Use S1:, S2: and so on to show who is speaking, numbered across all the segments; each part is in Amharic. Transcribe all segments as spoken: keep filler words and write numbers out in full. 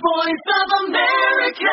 S1: voice of America.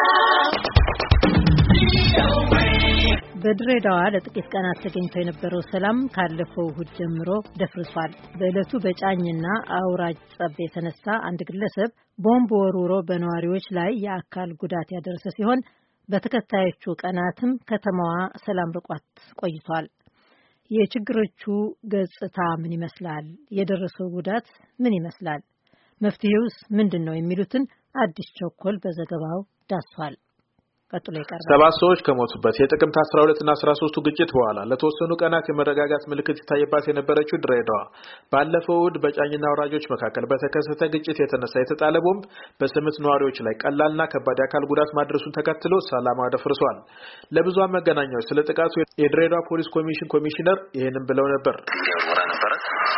S1: በድሬዳዋ ለጥቂት ቀናት ተገኝቶ የነበረው ሰላም ካለፈው እሁድ ጀምሮ ደፍርሷል። በእለቱ በጫኝና አውራጅ ጸብ የተነሳ አንድ ግለሰብ ቦምብ ወርውሮ በነዋሪዎች ላይ የአካል ጉዳት ያደረሰ ሲሆን በተከታዮቹ ቀናትም ከተማዋ ሰላም ርቋት ቆይቷል። የችግሮቹ ገጽታ ምን ይመስላል? የደረሰው ጉዳት ምን ይመስላል? መፍትሄውስ ምንድነው? የሚሉትን አዲስ ቸኮል በዘገባው ዳሷል።
S2: ሰባት ሰዎች ከሞቱበት የጥቅምት አስራ ሁለት እና አስራ ሶስት ግጭት በኋላ ለተወሰኑ ቀናት የመረጋጋት ምልክት ይታይባት የነበረችው ድሬዳዋ ባለፈው እሁድ በጫኝና አውራጆች መካከል በተከሰተ ግጭት የተነሳ የተጣለ ቦምብ በስምንት ነዋሪዎች ላይ ቀላልና ከባድ አካል ጉዳት ማድረሱን ተከትሎ ሰላም አደፍርሷል። ለብዙሃን መገናኛዎች ስለ ጥቃቱ የድሬዳዋ ፖሊስ ኮሚሽን ኮሚሽነር ይሄንን ብለው ነበር።
S3: ወራ ነበር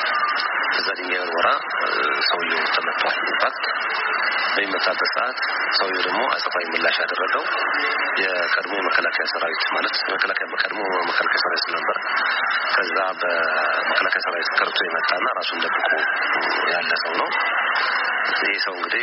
S3: ዘዲንገር ወራ ሰውየው ተመቷል። ኢምፓክት በሚመጣበት ሰዓት ሰውየው ደግሞ አጸፋዊ ምላሽ ያደረገው የቀድሞ መከላከያ ሰራዊት ማለት መከላከያ በቀድሞ መከላከያ ሰራዊት ነበር። ከዛ በመከላከያ ሰራዊት ተርቶ የመጣና ራሱን ደብቆ ያለ ሰው ነው። ይሄ ሰው እንግዲህ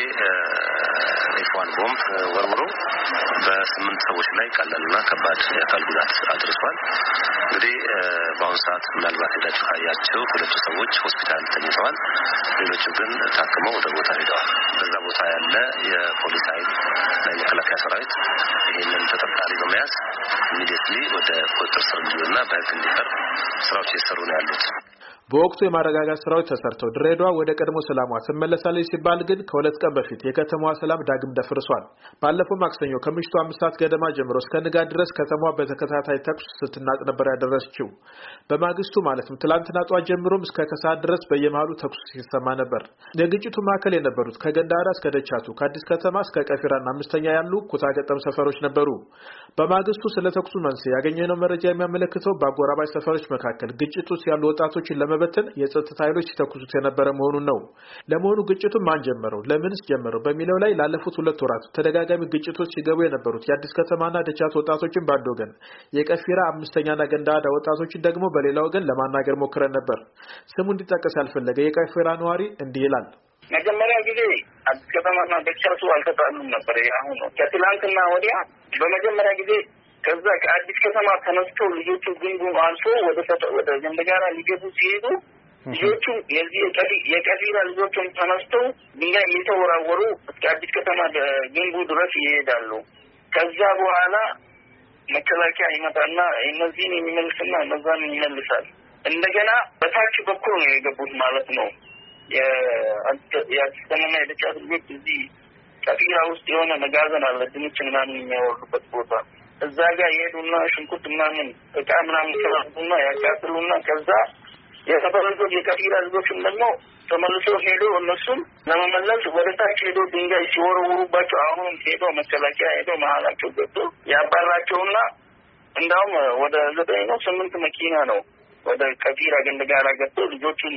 S3: ኤፍዋን ቦምብ ወርውሮ በስምንት ሰዎች ላይ ቀላልና ከባድ የአካል ጉዳት አድርሷል። እንግዲህ በአሁኑ ሰዓት ምናልባት ሄዳችሁ ካያችሁ ሁለቱ ሰዎች ሆስፒታል ተኝተዋል። ሌሎቹ ግን ታክመው ወደ ቦታ ሄደዋል። በዛ ቦታ ያለ የፖሊስ ኃይል እና የመከላከያ ሰራዊት ይህንን ተጠርጣሪ በመያዝ ኢሚዲየትሊ ወደ ቁጥጥር ስር እንዲውልና በሕግ እንዲቀርብ ስራዎች እየሰሩ ነው ያሉት።
S2: በወቅቱ የማረጋጋት ስራዎች ተሰርተው ድሬዳዋ ወደ ቀድሞ ሰላሟ ትመለሳለች ሲባል ግን ከሁለት ቀን በፊት የከተማዋ ሰላም ዳግም ደፍርሷል። ባለፈው ማክሰኞ ከምሽቱ አምስት ሰዓት ገደማ ጀምሮ እስከ ንጋት ድረስ ከተማዋ በተከታታይ ተኩስ ስትናጥ ነበር ያደረሰችው። በማግስቱ ማለትም ትላንትና ጧት ጀምሮም እስከ ከሰዓት ድረስ በየመሃሉ ተኩስ ሲሰማ ነበር። የግጭቱ ማዕከል የነበሩት ከገንዳራ እስከ ደቻቱ ከአዲስ ከተማ እስከ ቀፊራና አምስተኛ ያሉ ኩታገጠም ሰፈሮች ነበሩ። በማግስቱ ስለ ተኩሱ መንስኤ ያገኘነው መረጃ የሚያመለክተው በአጎራባች ሰፈሮች መካከል ግጭቱ ያሉ ወጣቶችን ለመበተን የጸጥታ ኃይሎች ተኩሱት የነበረ መሆኑን ነው። ለመሆኑ ግጭቱ ማን ጀመረው? ለምንስ ጀመረው? በሚለው ላይ ላለፉት ሁለት ወራት ተደጋጋሚ ግጭቶች ሲገቡ የነበሩት የአዲስ ከተማና ደቻቱ ወጣቶችን ባንድ ወገን፣ የቀፊራ አምስተኛና ገንዳዳ ወጣቶችን ደግሞ በሌላ ወገን ለማናገር ሞክረን ነበር። ስሙ እንዲጠቀስ ያልፈለገ የቀፊራ ነዋሪ እንዲህ ይላል።
S4: መጀመሪያ ጊዜ አዲስ ከተማና ደቻቱ አልተጣሉም ነበር። አሁን ከትላንትና ወዲያ በመጀመሪያ ጊዜ ከዛ ከአዲስ ከተማ ተነስተው ልጆቹ ግንቡን አልፎ ወደ ወደ ገንደጋራ ሊገቡ ሲሄዱ ልጆቹ የዚህ የቀፊራ ልጆቹን ተነስተው ድንጋይ እየተወራወሩ እስከ አዲስ ከተማ ግንቡ ድረስ ይሄዳሉ። ከዛ በኋላ መከላከያ ይመጣና እነዚህን የሚመልስና እነዛን ይመልሳል። እንደገና በታች በኩል ነው የገቡት ማለት ነው። የአዲስ ከተማ የደቻቱ ልጆች እዚህ ቀፊራ ውስጥ የሆነ መጋዘን አለ፣ ድንች ምናምን የሚያወርዱበት ቦታ። እዛ ጋር ይሄዱና ሽንኩርት ምናምን እቃ ምናምን ሰራቱና ያቃጥሉና ከዛ የተፈረጁት የቀፊራ ልጆችም ደግሞ ተመልሶ ሄዶ እነሱም ለመመለስ ወደ ታች ሄዶ ድንጋይ ሲወረውሩባቸው አሁንም ሄዶ መከላከያ ሄዶ መሀላቸው ገብቶ ያባራቸውና እንዳውም ወደ ዘጠኝ ነው ስምንት መኪና ነው ወደ ቀፊራ ገንደጋራ ገብቶ ልጆቹን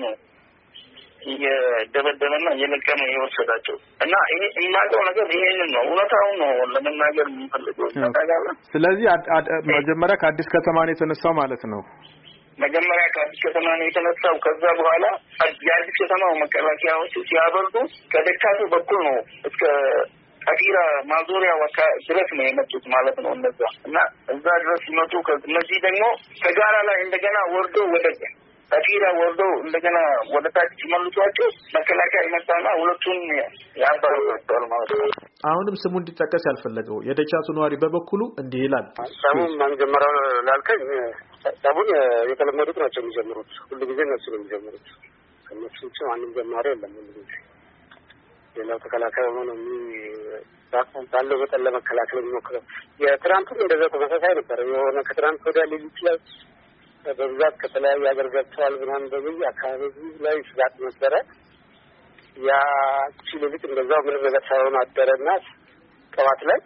S4: የደበደበና የለቀመ የወሰዳቸው እና ይሄ የማውቀው ነገር ይሄንን ነው። እውነታውን ነው ለመናገር የምፈልገው ታጋላ።
S2: ስለዚህ መጀመሪያ ከአዲስ ከተማ ነው የተነሳው ማለት ነው።
S4: መጀመሪያ ከአዲስ ከተማ ነው የተነሳው። ከዛ በኋላ የአዲስ ከተማው መከላከያዎች ሲያበርዱ ከደቻቱ በኩል ነው እስከ ቀፊራ ማዞሪያ ወካ ድረስ ነው የመጡት ማለት ነው እነዛ እና እዛ ድረስ ሲመጡ እነዚህ ደግሞ ከጋራ ላይ እንደገና ወርዶ ወደ ቀፊራ ወርዶ እንደገና ወደ ታች ሲመልሷቸው መከላከያ ይመጣና ሁለቱን ያባረሩታል ማለት ነው።
S2: አሁንም ስሙ እንዲጠቀስ ያልፈለገው የደቻቱ ነዋሪ በበኩሉ እንዲህ ይላል።
S5: ሰሙን ማን ጀመረው ላልከኝ ሰሙን የተለመዱት ናቸው የሚጀምሩት። ሁሉ ጊዜ እነሱ ነው የሚጀምሩት። ከነሱ ውጭ ማንም ጀማሪ የለም። ሁሉ ጊዜ ሌላው ተከላካይ ሆኖ ነው ባለው በጠለ ለመከላከል የሚሞክረው። የትራምፕም እንደዛ ተመሳሳይ ነበር። የሆነ ከትራምፕ ወዲያ ሊል ይችላል በብዛት ከተለያዩ ሀገር ገብተዋል ምናምን በብዙ አካባቢ ላይ ስጋት ነበረ። ያ ችልልት እንደዛው ምንም ነገር ሳይሆን አደረና ጠዋት ላይ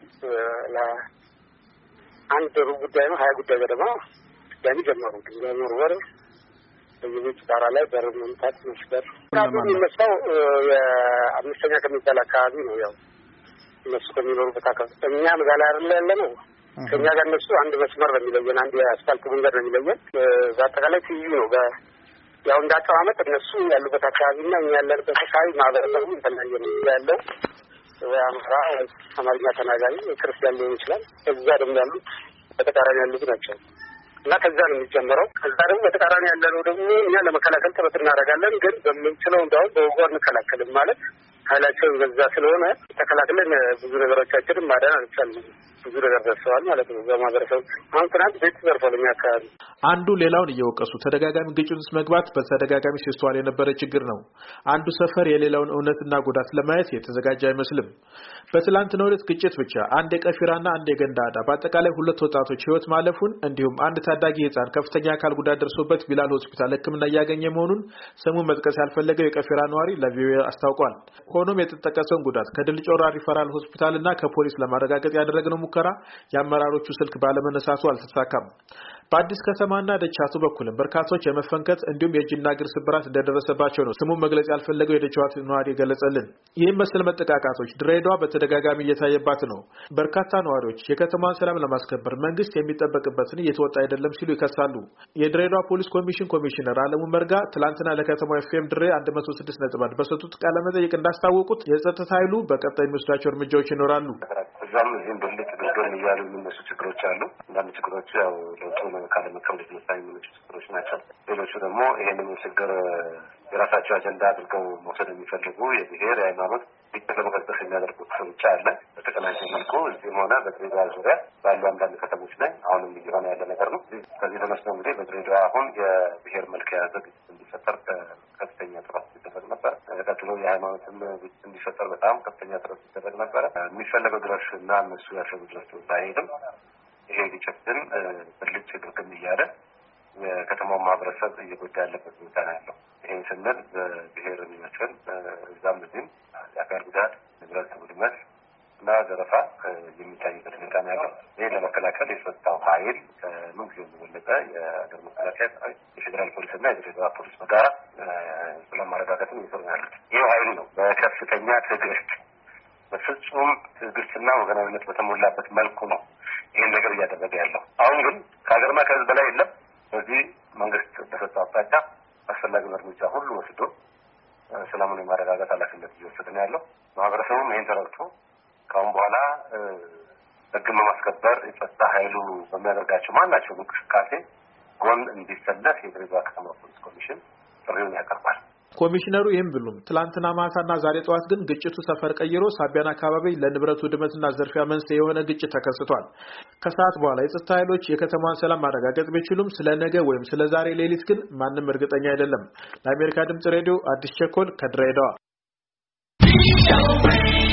S5: ለአንድ ሩብ ጉዳይ ነው ሀያ ጉዳይ ገደማ ድጋሚ ጀመሩ። ድንጋይ መወርወር፣ በየቤቱ ጣራ ላይ በር መምታት መስበር። ራሱ የሚነሳው የአምስተኛ ከሚባል አካባቢ ነው። ያው እነሱ ከሚኖሩበት አካባቢ እኛ መጋላ አይደለ ያለ ነው። ከኛ ጋር እነሱ አንድ መስመር ነው የሚለየን፣ አንድ የአስፋልት መንገድ ነው የሚለየን። በአጠቃላይ ትይዩ ነው። ያው እንዳቀማመጥ እነሱ ያሉበት አካባቢና እኛ ያለንበት አካባቢ ማህበረሰቡ የተለያየ ነው ያለው። አማራ አማርኛ ተናጋሪ ክርስቲያን ሊሆን ይችላል። ከዛ ደግሞ ያሉት በተቃራኒ ያሉት ናቸው እና ከዛ ነው የሚጀምረው። ከዛ ደግሞ በተቃራኒ ያለው ደግሞ እኛ ለመከላከል ጥረት እናደርጋለን። ግን በምንችለው እንደው በወጓር እንከላከልም ማለት ኃይላቸውን በዛ ስለሆነ ተከላክለን ብዙ ነገሮቻችንን ማዳን አልቻልንም። ብዙ ነገር ደርሰዋል ማለት ነው። በማህበረሰብ አሁን ትናንት ቤት ዘርፈውልኛ አካባቢ
S2: አንዱ ሌላውን እየወቀሱ ተደጋጋሚ ግጭት ውስጥ መግባት በተደጋጋሚ ሲስተዋል የነበረ ችግር ነው። አንዱ ሰፈር የሌላውን እውነትና ጉዳት ለማየት የተዘጋጀ አይመስልም። በትላንትናው ዕለት ግጭት ብቻ አንድ የቀፊራና አንድ የገንዳዳ በአጠቃላይ ሁለት ወጣቶች ህይወት ማለፉን እንዲሁም አንድ ታዳጊ ህፃን ከፍተኛ አካል ጉዳት ደርሶበት ቢላል ሆስፒታል ሕክምና እያገኘ መሆኑን ስሙን መጥቀስ ያልፈለገው የቀፊራ ነዋሪ ለቪኦኤ አስታውቋል። ሆኖም የተጠቀሰውን ጉዳት ከድል ጮራ ሪፈራል ሆስፒታልና ከፖሊስ ለማረጋገጥ ያደረግነው ሙከራ የአመራሮቹ ስልክ ባለመነሳቱ አልተሳካም። በአዲስ ከተማና ደቻቱ በኩልም በርካቶች የመፈንከት እንዲሁም የእጅና እግር ስብራት እንደደረሰባቸው ነው ስሙን መግለጽ ያልፈለገው የደቻቱ ነዋሪ ገለጸልን። ይህም መሰል መጠቃቃቶች ድሬዳዋ በተደጋጋሚ እየታየባት ነው። በርካታ ነዋሪዎች የከተማዋን ሰላም ለማስከበር መንግስት የሚጠበቅበትን እየተወጣ አይደለም ሲሉ ይከሳሉ። የድሬዳዋ ፖሊስ ኮሚሽን ኮሚሽነር አለሙ መርጋ ትላንትና ለከተማው ኤፍኤም ድሬ አንድ መቶ ስድስት ነጥብ አንድ በሰጡት ቃለ መጠይቅ እንዳስታወቁት የጸጥታ ኃይሉ በቀጣይ የሚወስዳቸው እርምጃዎች ይኖራሉ።
S3: እዛም እዚህም በልጥ ብልገን እያሉ የሚነሱ ችግሮች አሉ። አንዳንድ ችግሮች ያው ለውጡ ካለ መከብለት መሳይ የሚነሱ ችግሮች ናቸው። ሌሎቹ ደግሞ ይሄንን ችግር የራሳቸው አጀንዳ አድርገው መውሰድ የሚፈልጉ የብሔር የሃይማኖት ሊተለመቀጠፍ የሚያደርጉት ብቻ አለ። በተቀናጀ መልኩ እዚህም ሆነ በድሬዳዋ ዙሪያ ባሉ አንዳንድ ከተሞች ላይ አሁንም እየሆነ ያለ ነገር ነው። ከዚህ ተነስቶ እንግዲህ በድሬዳዋ አሁን የብሔር መልክ የያዘ ግጭት እንዲፈጠር ከፍተኛ ጥረት ሲደረግ ነበር። ቀጥሎ የሃይማኖትም ግጭት እንዲፈጠር በጣም ከፍተኛ ጥረት ሲደረግ ነበር። የሚፈለገው ድረስ እና እነሱ ያሰቡ ድረስ ባይሄድም ይሄ ግጭት ግን ብልጭ ድርግም እያለ የከተማው ማህበረሰብ እየጎዳ ያለበት ሁኔታ ነው ያለው። ይህን ስንል በብሔር የሚመስል እዛም እዚህም የአካል ጉዳት፣ ንብረት ውድመት እና ዘረፋ የሚታይበት ሁኔታ ነው ያለው። ይህን ለመከላከል የጸጥታው ኃይል ከምን ጊዜ የበለጠ የሀገር መከላከያ፣ የፌዴራል ፖሊስና የድሬዳዋ ፖሊስ በጋራ ስለማረጋጋትም እየሰሩ ያሉት ይህ ኃይል ነው። በከፍተኛ ትዕግስት በፍጹም ትዕግስትና ወገናዊነት በተሞላበት መልኩ ነው ይህን ነገር እያደረገ ያለው። አሁን ግን ከሀገርና ከህዝብ በላይ የለም። በዚህ መንግስት በሰጠው አቅጣጫ አስፈላጊውን እርምጃ ሁሉ ወስዶ ሰላሙን የማረጋጋት ኃላፊነት እየወሰደ ነው ያለው። ማህበረሰቡም ይህን ተረድቶ ከአሁን በኋላ ህግን በማስከበር የጸጥታ ኃይሉ በሚያደርጋቸው ማናቸውም እንቅስቃሴ ጎን እንዲሰለፍ የድሬዳዋ ከተማ ፖሊስ ኮሚሽን ጥሪውን ያቀርባል።
S2: ኮሚሽነሩ ይህም ብሉም ትላንትና ማታና ዛሬ ጠዋት ግን ግጭቱ ሰፈር ቀይሮ ሳቢያን አካባቢ ለንብረቱ ውድመትና ዘርፊያ መንስኤ የሆነ ግጭት ተከስቷል። ከሰዓት በኋላ የጸጥታ ኃይሎች የከተማዋን ሰላም ማረጋገጥ ቢችሉም ስለ ነገ ወይም ስለ ዛሬ ሌሊት ግን ማንም እርግጠኛ አይደለም። ለአሜሪካ ድምጽ ሬዲዮ አዲስ ቸኮል ከድሬዳዋ